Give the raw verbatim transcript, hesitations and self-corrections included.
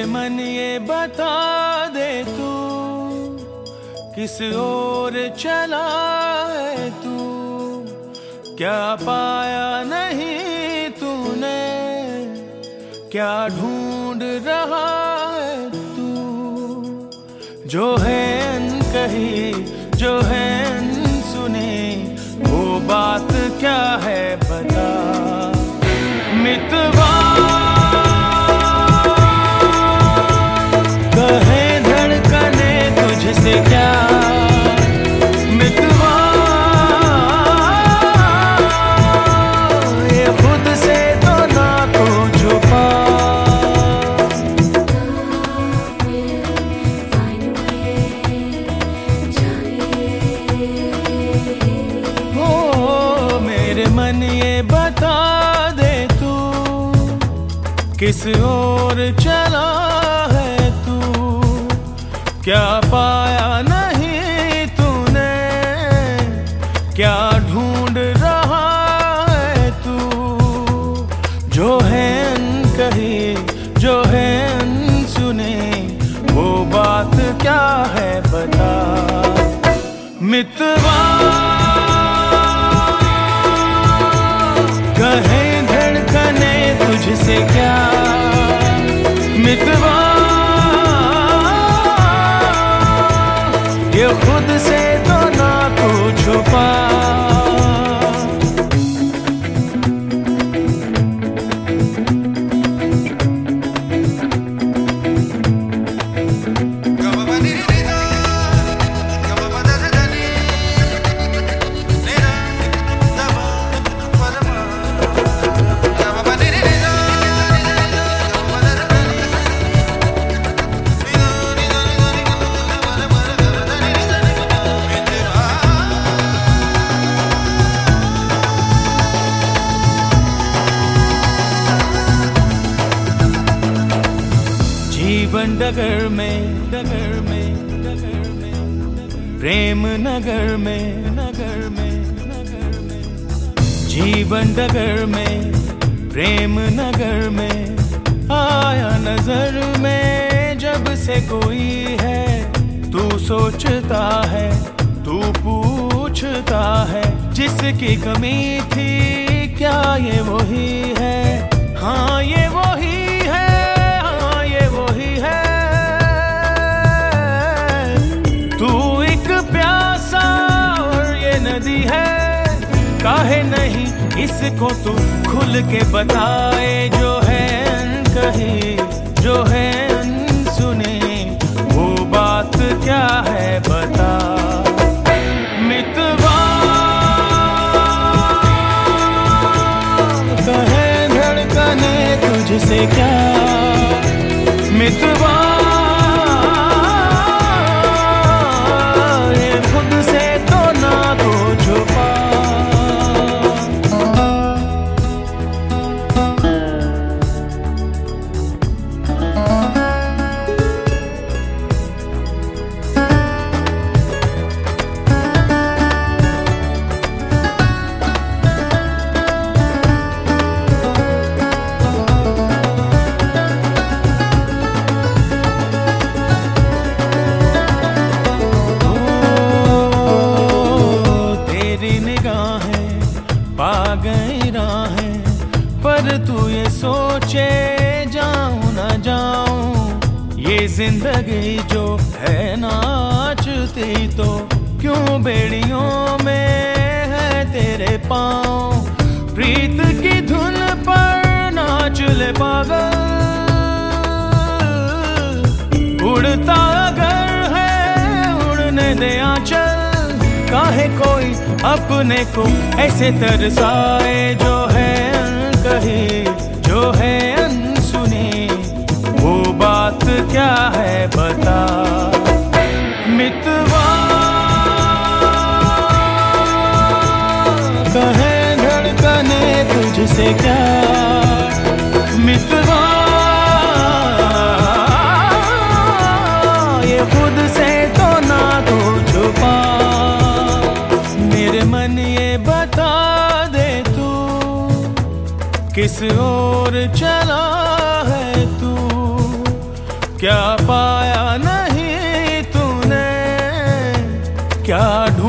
मेरे मन ये बता दे तू किस ओर चला है तू, क्या पाया नहीं तूने, क्या ढूंढ रहा है तू। जो है अनकही जो है अनसुनी, वो बात क्या है बता। मितवा कहे धड़कने तुझसे क्या, मितवा ये खुद से तो ना को छुपा। ओ मेरे मन ये बता दे तू किस ओर चला है तू, क्या पाया नहीं तूने, क्या ढूंढ रहा है तू। जो है अनकही जो है अनसुनी, वो बात क्या है बता। मितवा कहे धड़कने तुझसे क्या, मितवा ये खुद से तो ना तू छुपा। जीवन डगर में डगर में डगर में, प्रेम नगर में नगर में नगर में, जीवन डगर में प्रेम नगर में। आया नजर में जब से कोई है, तू सोचता है तू पूछता है, जिसकी कमी थी क्या ये वही है। हाँ ये वही है, काहे नहीं इसको तू खुल के बताए। जो है अनकही जो है अनसुनी, वो बात क्या है बता। मितवा कहे धड़कने तुझसे क्या, मितवा ये खुद से तो ना को छुपा। पा गई राहें, पर तू ये सोचे जाऊं ना जाऊं। ये जिंदगी जो है नाचती तो क्यों बेड़ियों में है तेरे पाँव। प्रीत की धुन पर नाच ले पागल, उड़ता अगर है उड़ने दे आंचल। काहे कोई अपने को ऐसे तरसाए। जो है अनकही जो है अनसुनी, वो बात क्या है बता। मितवा कहे धड़कने तुझसे क्या, मितवा ये खुद से तो ना तू छुपा। मेरे मन ये बता दे तू किस ओर चला है तू, क्या